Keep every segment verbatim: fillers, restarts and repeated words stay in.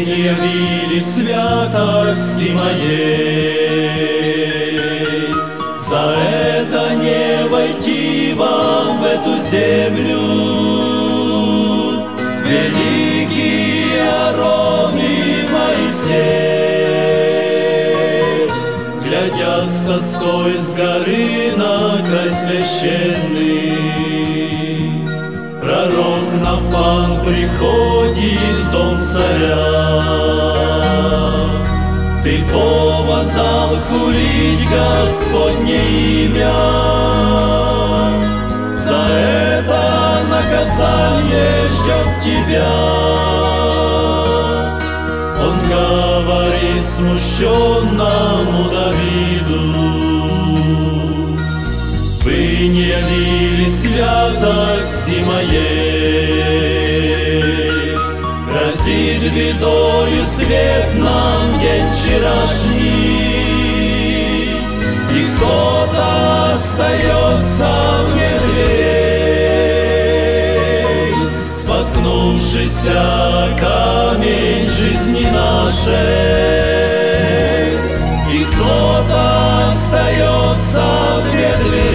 не явили святости моей. За это не войти вам в эту землю. Великий Аарон и Моисей, глядя с тоской с горы на край священный, пророк Нафан приходит в дом царя. Ты повод дал хулить Господне имя, за это наказание ждет тебя. Он говорит смущенному Давиду: вы не явили святости моей. Грозит бедою свет нам день вчерашний, и кто-то остается вне дверей. Споткнувшийся камень жизни нашей, и кто-то остается вне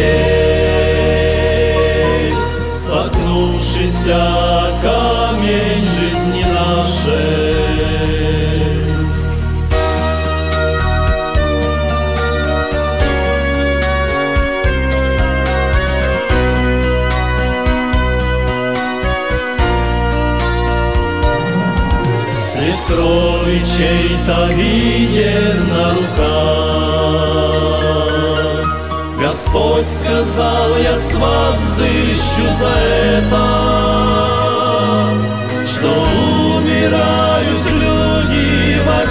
дверей. Споткнувшийся камень жизни нашей. След крови чей-то виден на руках. Господь сказал: я с вас взыщу за это, что умирают люди во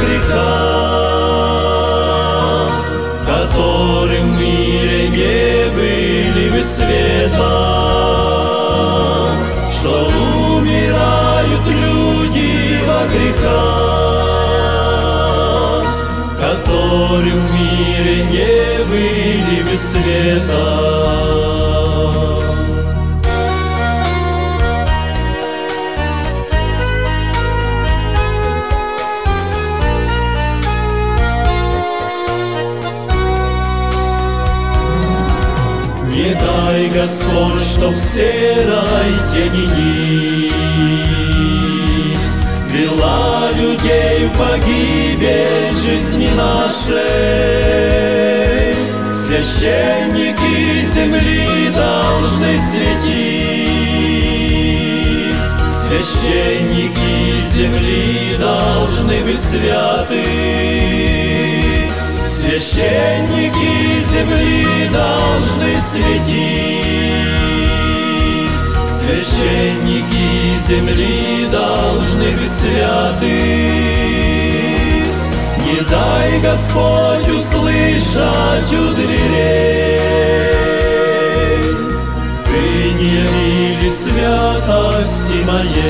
грехах, которым в мире не были бы света, что умирают люди во грехах, которым в мире не были бы света. Не дай, Господь, чтоб в серой тени нить вела людей в погибель жизни нашей. Священники земли должны светить, священники земли должны быть святы. Священники земли должны светить, священники земли должны быть святы. Не дай, Господь, услышать у дверей: вы не явили святости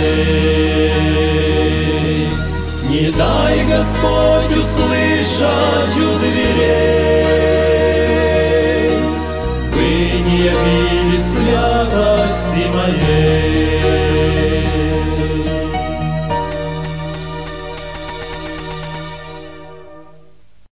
моей. Не дай, Господь, услышать у дверей: вы не явили святости моей.